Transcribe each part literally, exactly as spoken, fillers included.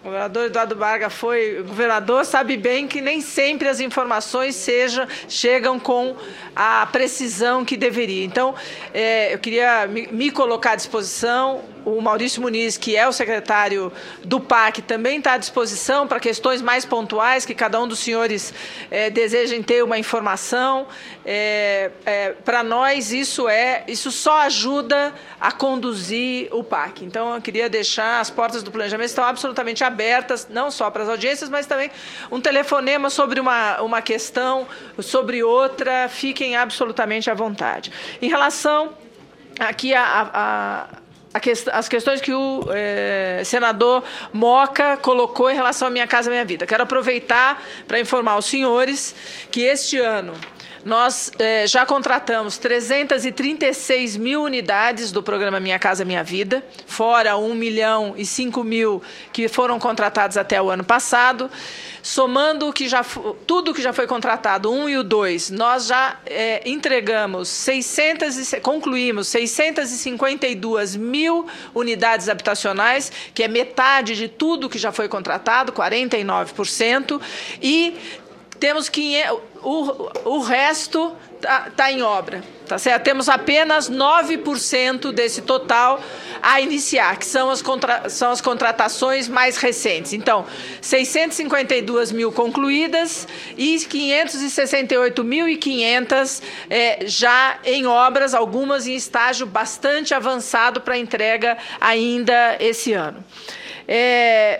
O governador Eduardo Braga foi governador, sabe bem que nem sempre as informações sejam, chegam com a precisão que deveria. Então, é, eu queria me, me colocar à disposição. O Maurício Muniz, que é o secretário do P A C, também está à disposição para questões mais pontuais, que cada um dos senhores é, desejem ter uma informação. É, é, para nós, isso, é, isso só ajuda a conduzir o P A C. Então, eu queria deixar as portas do planejamento estão absolutamente abertas, não só para as audiências, mas também um telefonema sobre uma, uma questão, sobre outra, fiquem absolutamente à vontade. Em relação aqui a... a as questões que o eh, senador Moca colocou em relação à Minha Casa Minha Vida. Quero aproveitar para informar os senhores que este ano nós eh, já contratamos trezentas e trinta e seis mil unidades do programa Minha Casa Minha Vida, fora um milhão e cinco mil que foram contratados até o ano passado. Somando o que já, tudo que já foi contratado, um e o dois, nós já é, entregamos, seiscentas, concluímos seiscentas e cinquenta e duas mil unidades habitacionais, que é metade de tudo que já foi contratado, quarenta e nove por cento, e temos quinhentos, o, o resto está tá em obra, tá certo? Temos apenas nove por cento desse total a iniciar, que são as, contra, são as contratações mais recentes. Então, seiscentas e cinquenta e duas mil concluídas e quinhentas e sessenta e oito mil e quinhentas é, já em obras, algumas em estágio bastante avançado para entrega ainda esse ano. É,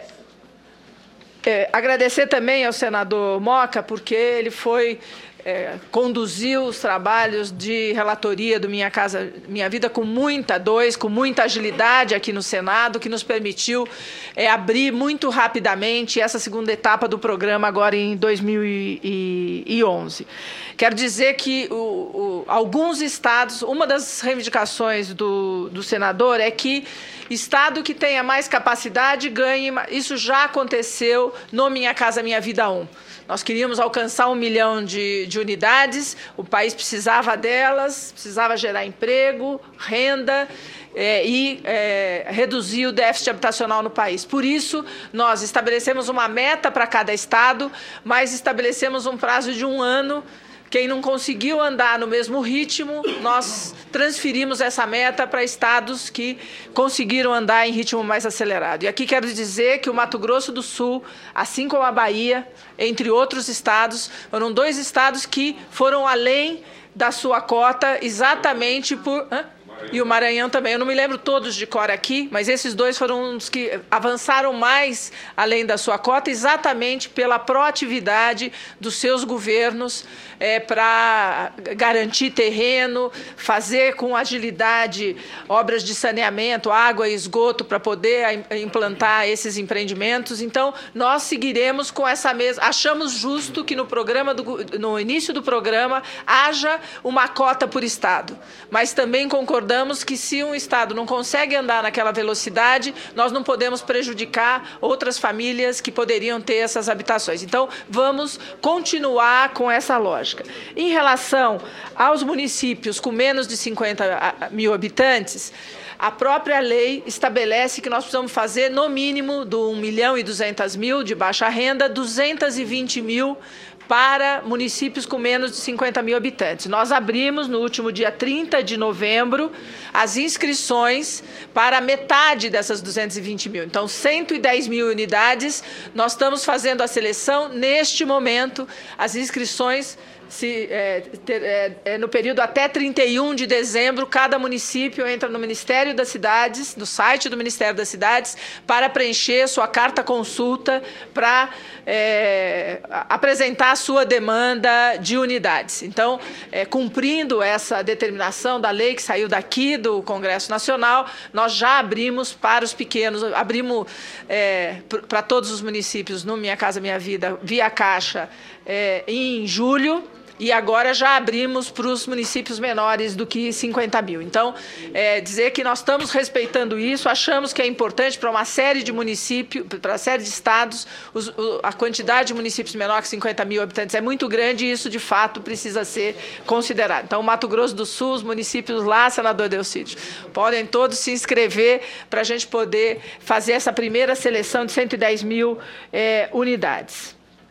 É, agradecer também ao senador Moca, porque ele foi, é, conduziu os trabalhos de relatoria do Minha Casa Minha Vida com muita dois, com muita agilidade aqui no Senado, que nos permitiu é, abrir muito rapidamente essa segunda etapa do programa agora em dois mil e onze. Quero dizer que o, o, alguns estados, uma das reivindicações do, do senador é que estado que tenha mais capacidade ganhe. Isso já aconteceu no Minha Casa Minha Vida um. Nós queríamos alcançar um milhão de, de unidades, o país precisava delas, precisava gerar emprego, renda é, e é, reduzir o déficit habitacional no país. Por isso, nós estabelecemos uma meta para cada estado, mas estabelecemos um prazo de um ano. Quem não conseguiu andar no mesmo ritmo, nós transferimos essa meta para estados que conseguiram andar em ritmo mais acelerado. E aqui quero dizer que o Mato Grosso do Sul, assim como a Bahia, entre outros estados, foram dois estados que foram além da sua cota exatamente por... Hã? E o Maranhão também. Eu não me lembro todos de cor aqui, mas esses dois foram os que avançaram mais além da sua cota, exatamente pela proatividade dos seus governos é, para garantir terreno, fazer com agilidade obras de saneamento, água e esgoto para poder implantar esses empreendimentos. Então, nós seguiremos com essa mesma... Achamos justo que no, programa do, no início do programa haja uma cota por estado, mas também concordamos que se um estado não consegue andar naquela velocidade, nós não podemos prejudicar outras famílias que poderiam ter essas habitações. Então, vamos continuar com essa lógica. Em relação aos municípios com menos de cinquenta mil habitantes, a própria lei estabelece que nós precisamos fazer, no mínimo, do um milhão e duzentas mil de baixa renda, duzentos e vinte mil para municípios com menos de cinquenta mil habitantes. Nós abrimos, no último dia trinta de novembro, as inscrições para metade dessas duzentos e vinte mil. Então, cento e dez mil unidades, nós estamos fazendo a seleção neste momento, as inscrições... Se, é, ter, é, é, no período até trinta e um de dezembro, cada município entra no Ministério das Cidades, no site do Ministério das Cidades, para preencher sua carta consulta, para é, apresentar a sua demanda de unidades. Então, é, cumprindo essa determinação da lei que saiu daqui do Congresso Nacional, nós já abrimos para os pequenos, abrimos é, para todos os municípios no Minha Casa Minha Vida, via Caixa, é, em julho. e agora já abrimos para os municípios menores do que cinquenta mil. Então, é, dizer que nós estamos respeitando isso, achamos que é importante para uma série de municípios, para uma série de estados, os, o, a quantidade de municípios menor que cinquenta mil habitantes é muito grande e isso, de fato, precisa ser considerado. Então, Mato Grosso do Sul, os municípios lá, senador Delcídio, podem todos se inscrever para a gente poder fazer essa primeira seleção de cento e dez mil é, unidades.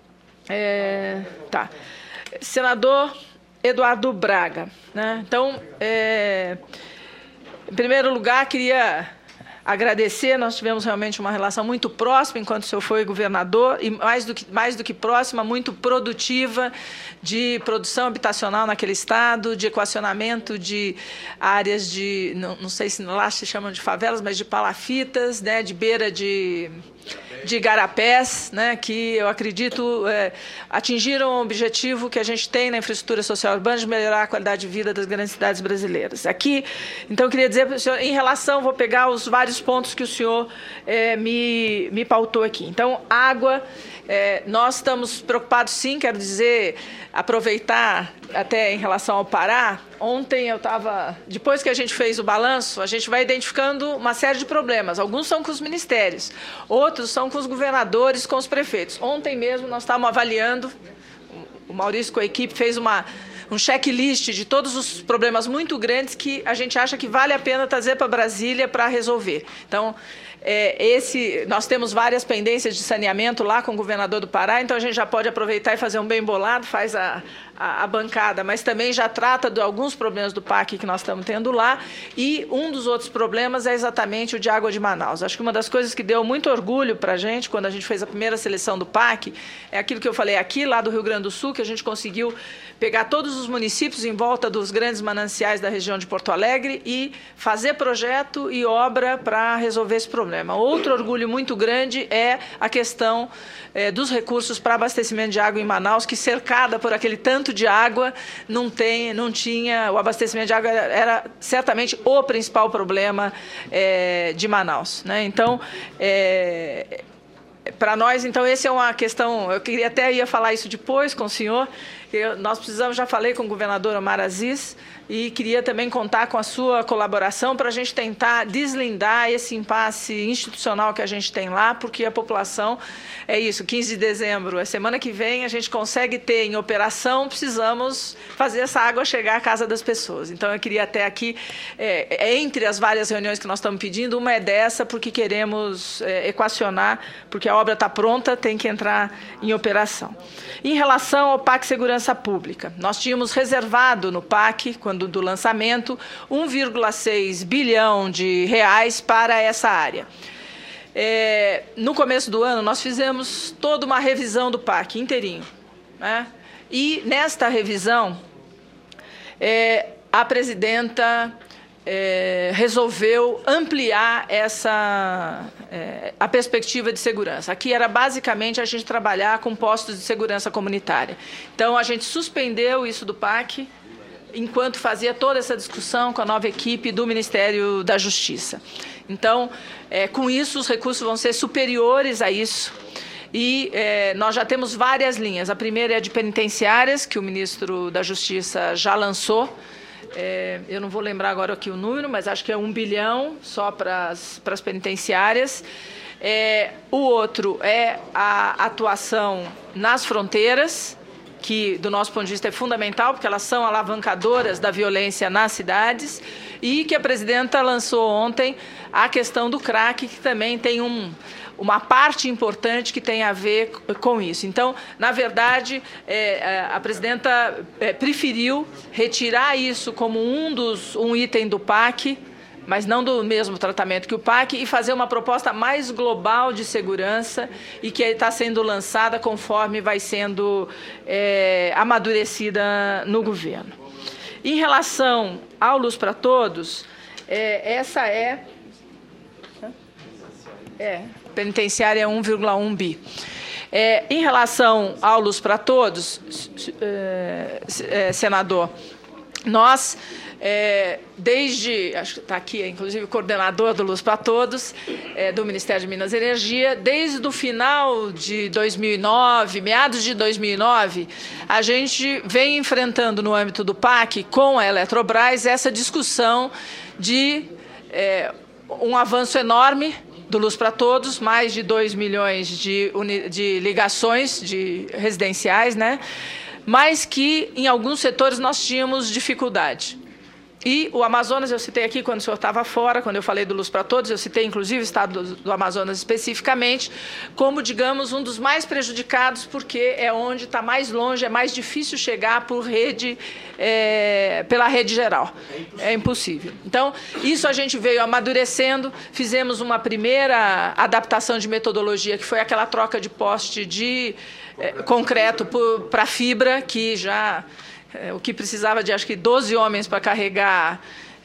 É, tá. Senador Eduardo Braga, né? Então, é, em primeiro lugar, queria agradecer, nós tivemos realmente uma relação muito próxima enquanto o senhor foi governador, e mais do que, mais do que próxima, muito produtiva, de produção habitacional naquele estado, de equacionamento de áreas de, não, não sei se lá se chamam de favelas, mas de palafitas, né, de beira de... de igarapés, né, que eu acredito é, atingiram o objetivo que a gente tem na infraestrutura social urbana de melhorar a qualidade de vida das grandes cidades brasileiras. Aqui, então, eu queria dizer para o senhor, em relação, vou pegar os vários pontos que o senhor é, me, me pautou aqui. Então, água, é, nós estamos preocupados, sim, quero dizer, aproveitar até em relação ao Pará. Ontem eu estava, depois que a gente fez o balanço, a gente vai identificando uma série de problemas. Alguns são com os ministérios, outros são com os governadores, com os prefeitos. Ontem mesmo nós estávamos avaliando, o Maurício com a equipe fez uma, um checklist de todos os problemas muito grandes que a gente acha que vale a pena trazer para Brasília para resolver. Então, é, esse, nós temos várias pendências de saneamento lá com o governador do Pará, então a gente já pode aproveitar e fazer um bem bolado, faz a, a, a bancada, mas também já trata de alguns problemas do P A C que nós estamos tendo lá, e um dos outros problemas é exatamente o de água de Manaus. Acho que uma das coisas que deu muito orgulho para a gente, quando a gente fez a primeira seleção do P A C, é aquilo que eu falei aqui, lá do Rio Grande do Sul, que a gente conseguiu pegar todos os municípios em volta dos grandes mananciais da região de Porto Alegre e fazer projeto e obra para resolver esse problema. Outro orgulho muito grande é a questão é, dos recursos para abastecimento de água em Manaus, que cercada por aquele tanto de água, não, tem, não tinha, o abastecimento de água era, era certamente o principal problema é, de Manaus, né? Então, é, para nós, então, essa é uma questão, eu queria até ia falar isso depois com o senhor, eu, nós precisamos, já falei com o governador Omar Aziz, e queria também contar com a sua colaboração para a gente tentar deslindar esse impasse institucional que a gente tem lá, porque a população, é isso, quinze de dezembro, a semana que vem a gente consegue ter em operação, precisamos fazer essa água chegar à casa das pessoas. Então, eu queria até aqui, é, entre as várias reuniões que nós estamos pedindo, uma é dessa, porque queremos é, equacionar, porque a obra está pronta, tem que entrar em operação. Em relação ao P A C Segurança Pública, nós tínhamos reservado no P A C, quando do lançamento, um vírgula seis bilhão de reais para essa área. É, no começo do ano, nós fizemos toda uma revisão do P A C inteirinho, né? E, nesta revisão, é, a presidenta é, resolveu ampliar essa, é, a perspectiva de segurança. Aqui era basicamente a gente trabalhar com postos de segurança comunitária. Então, a gente suspendeu isso do P A C, enquanto fazia toda essa discussão com a nova equipe do Ministério da Justiça. Então, é, com isso, os recursos vão ser superiores a isso. E é, nós já temos várias linhas. A primeira é a de penitenciárias, que o ministro da Justiça já lançou. É, eu não vou lembrar agora aqui o número, mas acho que é um bilhão só para as penitenciárias. É, o outro é a atuação nas fronteiras, que, do nosso ponto de vista, é fundamental, porque elas são alavancadoras da violência nas cidades, e que a presidenta lançou ontem a questão do crack, que também tem um, uma parte importante que tem a ver com isso. Então, na verdade, é, a presidenta é, preferiu retirar isso como um, dos, um item do P A C, mas não do mesmo tratamento que o P A C, e fazer uma proposta mais global de segurança e que está sendo lançada conforme vai sendo é, amadurecida no governo. Em relação ao Luz para Todos, é, essa é... É, penitenciária é um vírgula um bi. É, em relação ao Luz para Todos, é, é, senador, nós é, desde, acho que está aqui, inclusive, o coordenador do Luz para Todos, é, do Ministério de Minas e Energia, desde o final de dois mil e nove, meados de dois mil e nove, a gente vem enfrentando no âmbito do P A C, com a Eletrobras, essa discussão de é, um avanço enorme do Luz para Todos, mais de dois milhões de, de ligações de residenciais, né? Mas que, em alguns setores, nós tínhamos dificuldade. E o Amazonas, eu citei aqui quando o senhor estava fora, quando eu falei do Luz para Todos, eu citei, inclusive, o estado do, do Amazonas especificamente, como, digamos, um dos mais prejudicados, porque é onde está mais longe, é mais difícil chegar por rede, é, pela rede geral. É impossível. Então, isso a gente veio amadurecendo, fizemos uma primeira adaptação de metodologia, que foi aquela troca de poste de é, concreto para fibra, que já... O que precisava de, acho que, doze homens para carregar,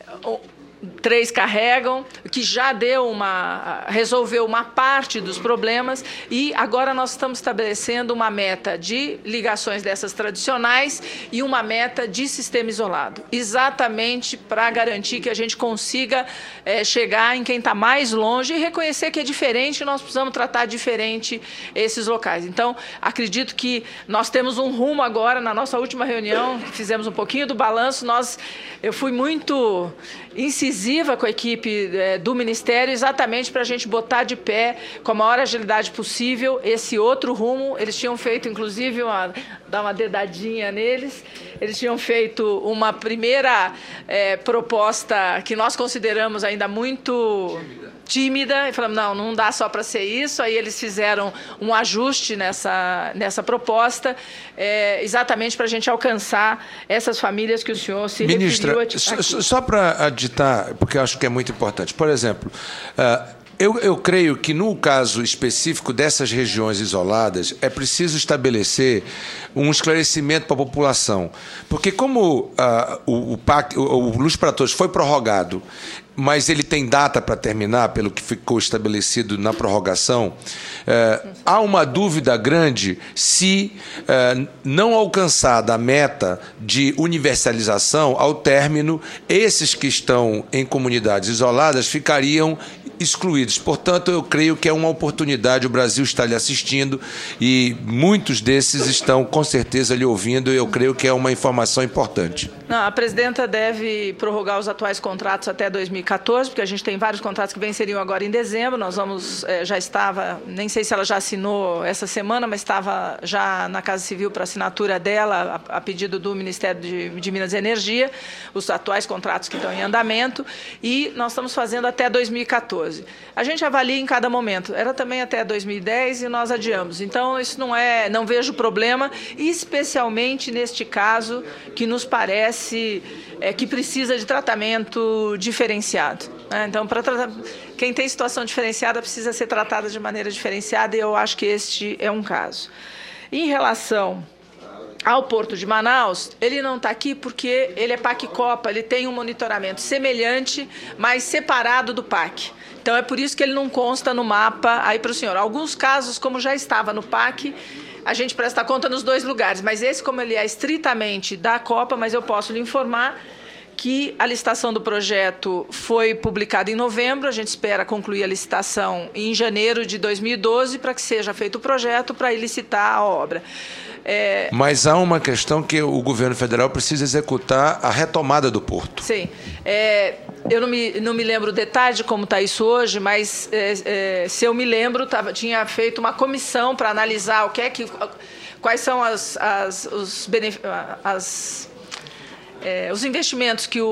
três carregam, que já deu uma, resolveu uma parte dos problemas, e agora nós estamos estabelecendo uma meta de ligações dessas tradicionais e uma meta de sistema isolado, exatamente para garantir que a gente consiga é, chegar em quem está mais longe e reconhecer que é diferente, nós precisamos tratar diferente esses locais. Então, acredito que nós temos um rumo agora, na nossa última reunião, fizemos um pouquinho do balanço, nós, eu fui muito incisiva com a equipe é, do Ministério, exatamente para a gente botar de pé, com a maior agilidade possível, esse outro rumo. Eles tinham feito, inclusive, uma, dar uma dedadinha neles, eles tinham feito uma primeira é, proposta que nós consideramos ainda muito tímida, e falamos, não, não dá só para ser isso. Aí eles fizeram um ajuste nessa, nessa proposta, é, exatamente para a gente alcançar essas famílias que o senhor se Ministra, referiu aqui. Só, só para aditar, porque eu acho que é muito importante. Por exemplo, uh, eu, eu creio que no caso específico dessas regiões isoladas, é preciso estabelecer um esclarecimento para a população. Porque como uh, o, o, P A C, o, o Luz para Todos foi prorrogado, mas ele tem data para terminar, pelo que ficou estabelecido na prorrogação, eh, há uma dúvida grande se, eh, não alcançada a meta de universalização, ao término, esses que estão em comunidades isoladas ficariam excluídos. Portanto, eu creio que é uma oportunidade, o Brasil está lhe assistindo e muitos desses estão, com certeza, lhe ouvindo, e eu creio que é uma informação importante. Não, a presidenta deve prorrogar os atuais contratos até dois mil e quatorze, porque a gente tem vários contratos que venceriam agora em dezembro. Nós vamos, já estava, nem sei se ela já assinou essa semana, mas estava já na Casa Civil para assinatura dela, a, a pedido do Ministério de, de Minas e Energia, os atuais contratos que estão em andamento, e nós estamos fazendo até dois mil e quatorze. A gente avalia em cada momento. Era também até dois mil e dez e nós adiamos. Então, isso não é, não vejo problema, especialmente neste caso que nos parece é, que precisa de tratamento diferenciado. Né? Então, para tratar, quem tem situação diferenciada precisa ser tratada de maneira diferenciada, e eu acho que este é um caso. Em relação ao Porto de Manaus, ele não está aqui porque ele é P A C Copa, ele tem um monitoramento semelhante, mas separado do P A C. Então, é por isso que ele não consta no mapa aí para o senhor. Alguns casos, como já estava no P A C, a gente presta conta nos dois lugares, mas esse, como ele é estritamente da Copa, mas eu posso lhe informar que a licitação do projeto foi publicada em novembro, a gente espera concluir a licitação em janeiro de dois mil e doze para que seja feito o projeto para licitar a obra. É... Mas há uma questão que o governo federal precisa executar a retomada do porto. Sim. É, eu não me, não me lembro o detalhe de como está isso hoje, mas é, é, se eu me lembro, tava, tinha feito uma comissão para analisar o que é que, quais são as, as, os, benef, as, é, os investimentos que o,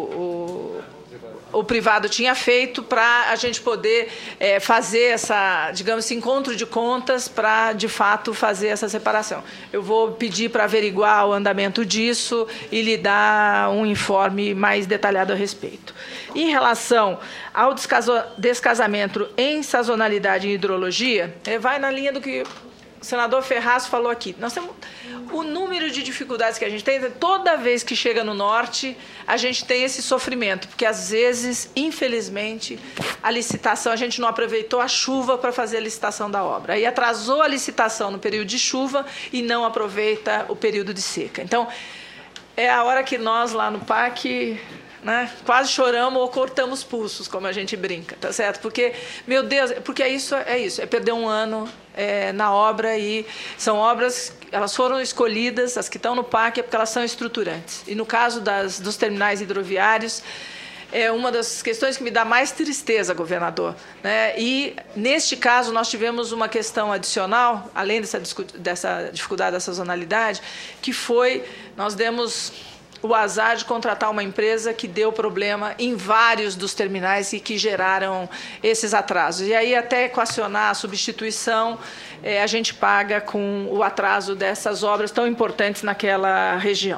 o o privado tinha feito para a gente poder é, fazer essa, digamos, esse encontro de contas para, de fato, fazer essa separação. Eu vou pedir para averiguar o andamento disso e lhe dar um informe mais detalhado a respeito. Em relação ao descasamento em sazonalidade e hidrologia, vai na linha do que o senador Ferraz falou aqui. Nós temos o número de dificuldades que a gente tem, toda vez que chega no norte, a gente tem esse sofrimento, porque às vezes, infelizmente, a licitação, a gente não aproveitou a chuva para fazer a licitação da obra. Aí atrasou a licitação no período de chuva e não aproveita o período de seca. Então, é a hora que nós, lá no P A C, né, quase choramos ou cortamos pulsos, como a gente brinca, tá certo? Porque, meu Deus, porque é isso, é isso, é perder um ano é, na obra, e são obras, elas foram escolhidas, as que estão no P A C, é porque elas são estruturantes. E no caso das, dos terminais hidroviários, é uma das questões que me dá mais tristeza, governador, né? E, neste caso, nós tivemos uma questão adicional, além dessa, dessa dificuldade da sazonalidade, que foi, nós demos o azar de contratar uma empresa que deu problema em vários dos terminais e que geraram esses atrasos. E aí, até equacionar a substituição, é, a gente paga com o atraso dessas obras tão importantes naquela região.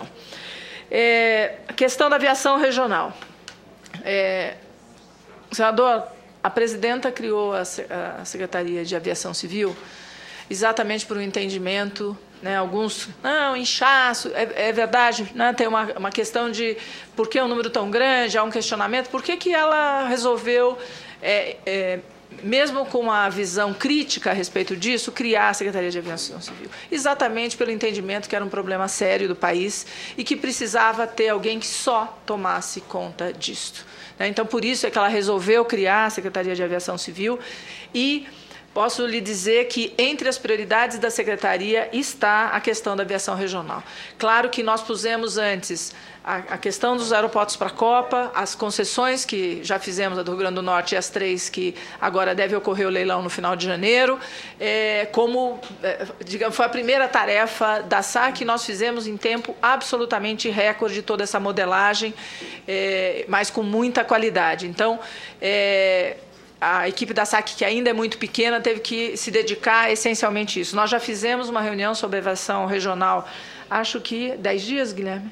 É, a questão da aviação regional. É, senador, a presidenta criou a, a Secretaria de Aviação Civil exatamente por um entendimento, né, alguns, não, inchaço, é, é verdade, né, tem uma, uma questão de por que um número tão grande, há um questionamento, por que, que ela resolveu, é, é, mesmo com uma visão crítica a respeito disso, criar a Secretaria de Aviação Civil? Exatamente pelo entendimento que era um problema sério do país e que precisava ter alguém que só tomasse conta disso. Então, por isso é que ela resolveu criar a Secretaria de Aviação Civil, e posso lhe dizer que entre as prioridades da Secretaria está a questão da aviação regional. Claro que nós pusemos antes a questão dos aeroportos para a Copa, as concessões que já fizemos, a do Rio Grande do Norte e as três que agora deve ocorrer o leilão no final de janeiro, é, como, é, digamos, foi a primeira tarefa da S A C, que nós fizemos em tempo absolutamente recorde toda essa modelagem, é, mas com muita qualidade. Então, é, a equipe da S A C, que ainda é muito pequena, teve que se dedicar essencialmente a isso. Nós já fizemos uma reunião sobre aviação regional, acho que dez dias, Guilherme?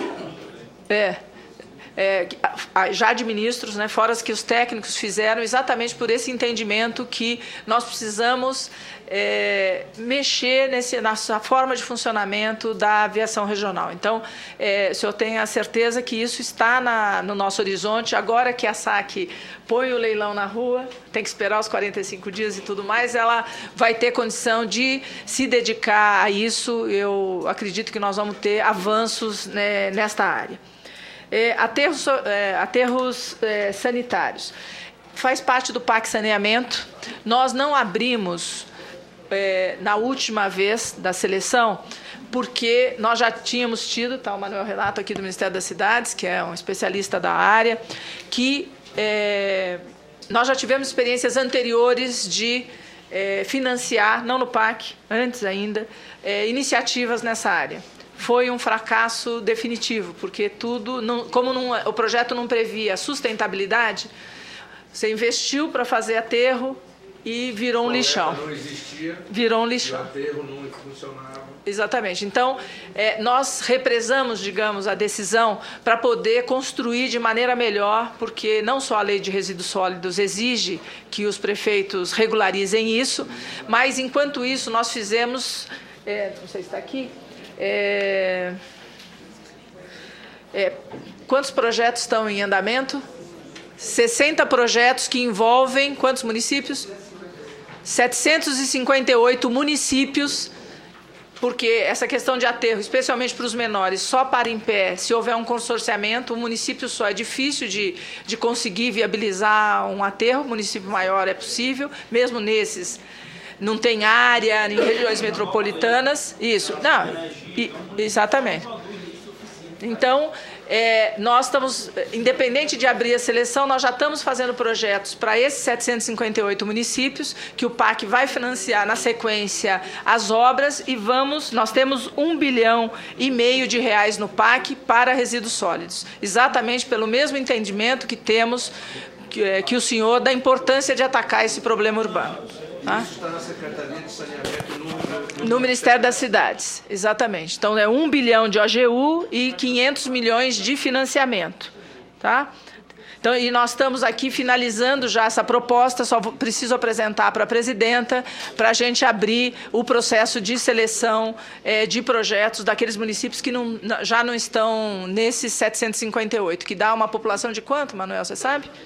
É, é, já de ministros, né, fora as que os técnicos fizeram, exatamente por esse entendimento que nós precisamos é, mexer nesse, nessa forma de funcionamento da aviação regional. Então, é, o senhor tem a certeza que isso está na, no nosso horizonte. Agora que a S A C põe o leilão na rua, tem que esperar os quarenta e cinco dias e tudo mais, ela vai ter condição de se dedicar a isso. Eu acredito que nós vamos ter avanços, né, nesta área. É, aterros, é, aterros é, sanitários. Faz parte do P A C Saneamento. Nós não abrimos é, na última vez da seleção, porque nós já tínhamos tido, está o Manuel Renato aqui do Ministério das Cidades, que é um especialista da área, que é, nós já tivemos experiências anteriores de é, financiar, não no P A C, antes ainda, é, iniciativas nessa área. Foi um fracasso definitivo, porque tudo, não, como não, o projeto não previa sustentabilidade, você investiu para fazer aterro e virou um lixão. Não existia, virou um lixão. O aterro não funcionava. Exatamente. Então, é, nós represamos, digamos, a decisão para poder construir de maneira melhor, porque não só a Lei de Resíduos Sólidos exige que os prefeitos regularizem isso, mas, enquanto isso, nós fizemos, é, não sei se está aqui, É, é, quantos projetos estão em andamento? sessenta projetos que envolvem quantos municípios? setecentos e cinquenta e oito municípios, porque essa questão de aterro, especialmente para os menores, só para em pé se houver um consorciamento. O município só é difícil de, de conseguir viabilizar um aterro, o município maior é possível, mesmo nesses. Não tem área em regiões metropolitanas, isso, não, e, exatamente. Então, é, nós estamos, independente de abrir a seleção, nós já estamos fazendo projetos para esses setecentos e cinquenta e oito municípios, que o P A C vai financiar na sequência as obras, e vamos, nós temos um bilhão e meio de reais no P A C para resíduos sólidos, exatamente pelo mesmo entendimento que temos, que, é, que o senhor, da importância de atacar esse problema urbano. Ah? Isso está na Secretaria de Saneamento no, no, no Ministério das Cidades, exatamente. Então, é um bilhão de O G U e quinhentos milhões de financiamento. Tá? Então, e nós estamos aqui finalizando já essa proposta, só preciso apresentar para a presidenta, para a gente abrir o processo de seleção é, de projetos daqueles municípios que não, já não estão nesses setecentos e cinquenta e oito, que dá uma população de quanto, Manuel, você sabe?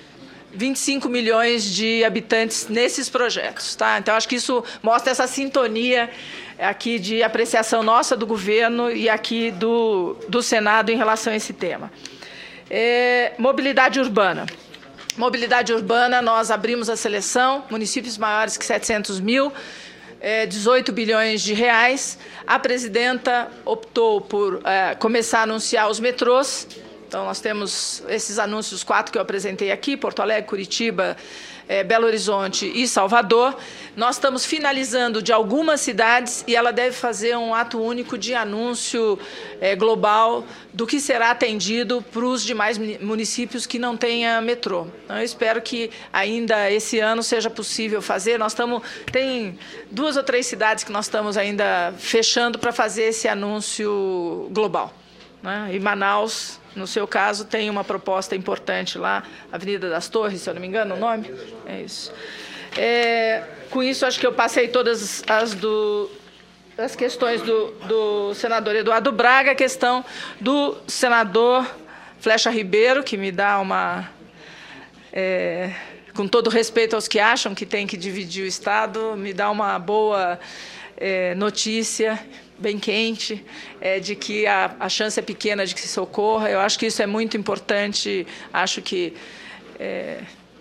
vinte e cinco milhões de habitantes nesses projetos. Tá? Então, acho que isso mostra essa sintonia aqui de apreciação nossa do governo e aqui do, do Senado em relação a esse tema. É, mobilidade urbana. Mobilidade urbana, nós abrimos a seleção, municípios maiores que setecentos mil, é, dezoito bilhões de reais. A presidenta optou por é, começar a anunciar os metrôs. Então, nós temos esses anúncios, quatro que eu apresentei aqui, Porto Alegre, Curitiba, é, Belo Horizonte e Salvador. Nós estamos finalizando de algumas cidades e ela deve fazer um ato único de anúncio é, global do que será atendido para os demais municípios que não tenham metrô. Então, eu espero que ainda esse ano seja possível fazer. Nós estamos, tem duas ou três cidades que nós estamos ainda fechando para fazer esse anúncio global. Né? E Manaus, no seu caso, tem uma proposta importante lá, Avenida das Torres, se eu não me engano, o nome? É isso. É, com isso, acho que eu passei todas as, do, as questões do, do senador Eduardo Braga, a questão do senador Flecha Ribeiro, que me dá uma... É, com todo respeito aos que acham que tem que dividir o Estado, me dá uma boa é, notícia, bem quente, é, de que a, a chance é pequena de que se socorra. Eu acho que isso é muito importante. Acho que... É,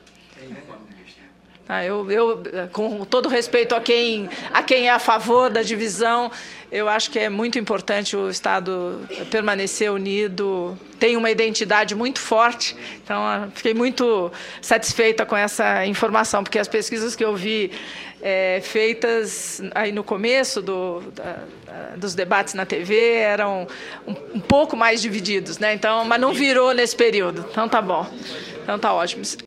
ah, eu, eu, com todo respeito a quem, a quem é a favor da divisão, eu acho que é muito importante o Estado permanecer unido, tem uma identidade muito forte. Então, fiquei muito satisfeita com essa informação, porque as pesquisas que eu vi é, feitas aí no começo do, da, dos debates na T V eram um, um pouco mais divididos, né? Então, mas não virou nesse período. Então, tá bom. Então, tá ótimo.